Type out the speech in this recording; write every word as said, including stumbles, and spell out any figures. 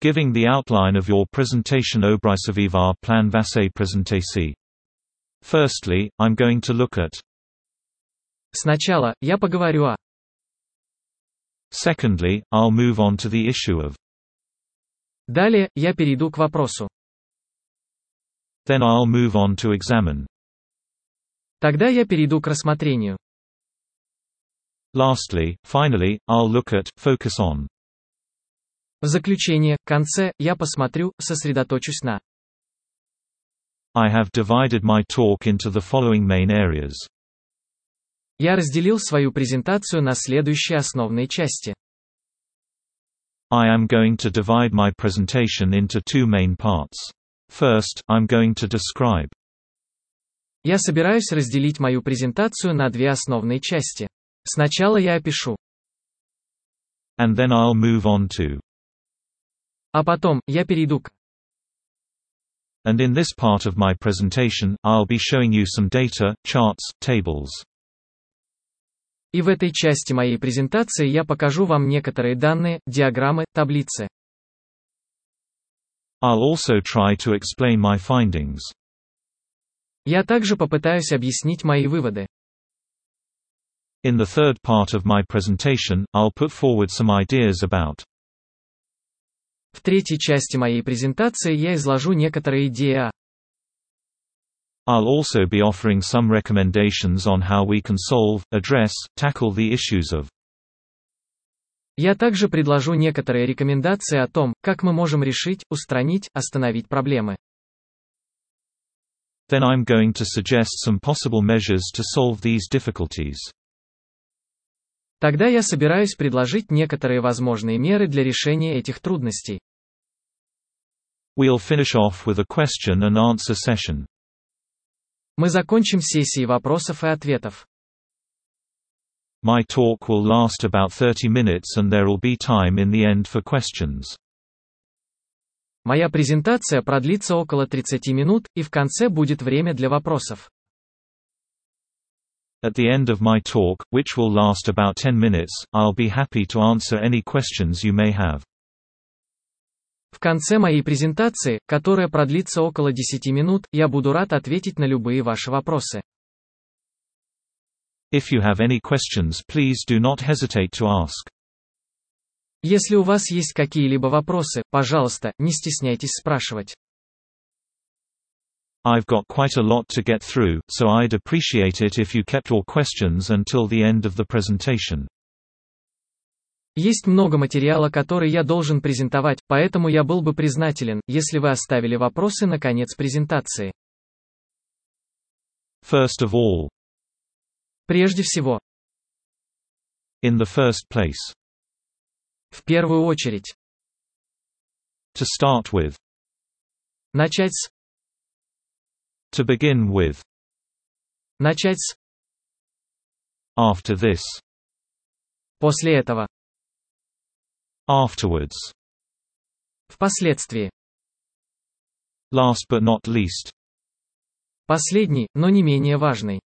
Giving the outline of your presentation obrysovývar plan vašej prezentaci. Firstly, I'm going to look at. Сначала, я поговорю о. Secondly, I'll move on to the issue of. Далее, я перейду к вопросу. Then I'll move on to examine. Тогда я перейду к рассмотрению. Lastly, finally, I'll look at, focus on. В заключение, в конце, я посмотрю, сосредоточусь на. I have divided my talk into the following main areas. Я разделил свою презентацию на следующие основные части. I am going to divide my presentation into two main parts. First, I'm going to describe. Я собираюсь разделить мою презентацию на две основные части. Сначала я опишу. And then I'll move on to. А потом, я перейду к. And in this part of my presentation, I'll be showing you some data, charts, tables. И в этой части моей презентации я покажу вам некоторые данные, диаграммы, таблицы. I'll also try to explain my findings. Я также попытаюсь объяснить мои выводы. In the third part of my presentation, I'll put forward some ideas about. В третьей части моей презентации я изложу некоторые идеи о. I'll also be offering some recommendations on how we can solve, address, tackle the issues of. Я также предложу некоторые рекомендации о том, как мы можем решить, устранить, остановить проблемы. Then I'm going to suggest some possible measures to solve these difficulties. Тогда я собираюсь предложить некоторые возможные меры для решения этих трудностей. We'll finish off with a question and answer session. Мы закончим сессией вопросов и ответов. My talk will last about thirty minutes and there will be time in the end for questions. Моя презентация продлится около тридцати минут, и в конце будет время для вопросов. At the end of my talk, which will last about ten minutes, I'll be happy to answer any questions you may have. В конце моей презентации, которая продлится около десяти минут, я буду рад ответить на любые ваши вопросы. If you have any questions, please do not hesitate to ask. Если у вас есть какие-либо вопросы, пожалуйста, не стесняйтесь спрашивать. I've got quite a lot to get through, so I'd appreciate it if you kept your questions until the end of the presentation. Есть много материала, который я должен презентовать, поэтому я был бы признателен, если вы оставили вопросы на конец презентации. First of all. Прежде всего. In the first place. В первую очередь. To start with. Начать с. To begin with. Начать с. After this. После этого. Afterwards. Впоследствии. Last but not least. Последний, но не менее важный.